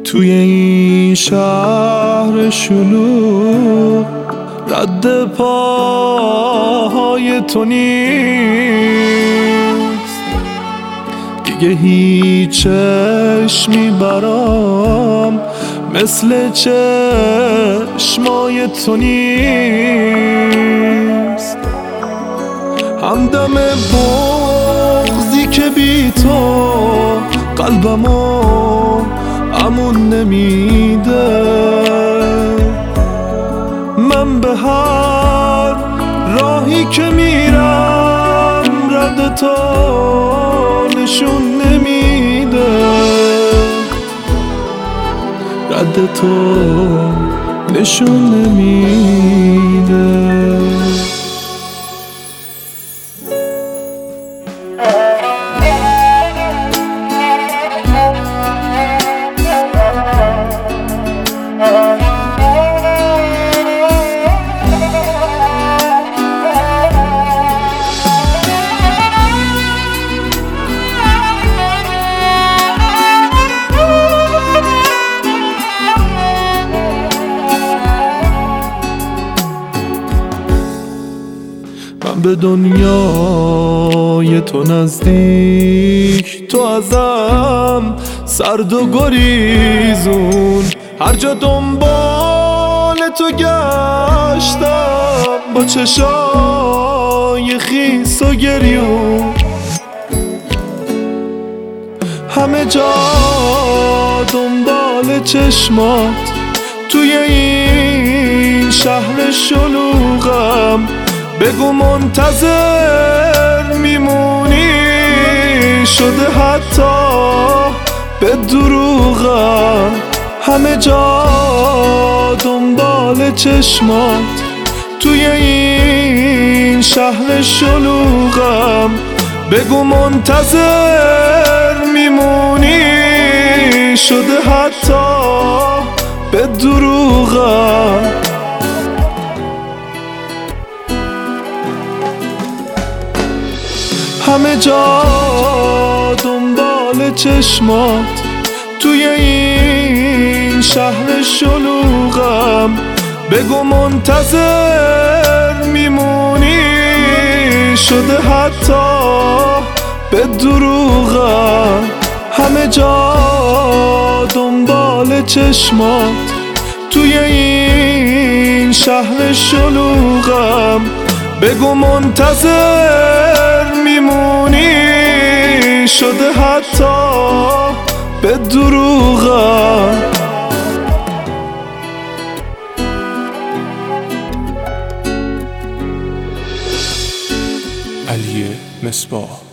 توی این شهر شلوغ رد پاهای تو نیست دیگه، هیچ چشمی برام مثل چشمای تو نیست. همدم بغضی که بی تو قلبمو امون نمیده، من به هر راهی که میرم رد تو نشون نمیده، رد تو نشون نمیده. من به دنیای تو نزدیک، تو ازم سرد و گریزون، هر جا دنبال تو گشتم با چشای خیس و گریون، همه جا دنبال چشمات توی این شهر شلوغم، بگو منتظر میمونی شده حتی به دروغم، همه جا دنبال چشمات توی این شهر شلوغم، بگو منتظر میمونی شده حتی به دروغم. همه جا دنبال چشمات توی این شهر شلوغم، بگو منتظر میمونی شده حتی به دروغم، همه جا دنبال چشمات توی این شهر شلوغم، بگو منتظر میمونی شده حتی به دروغم. علی مصباح.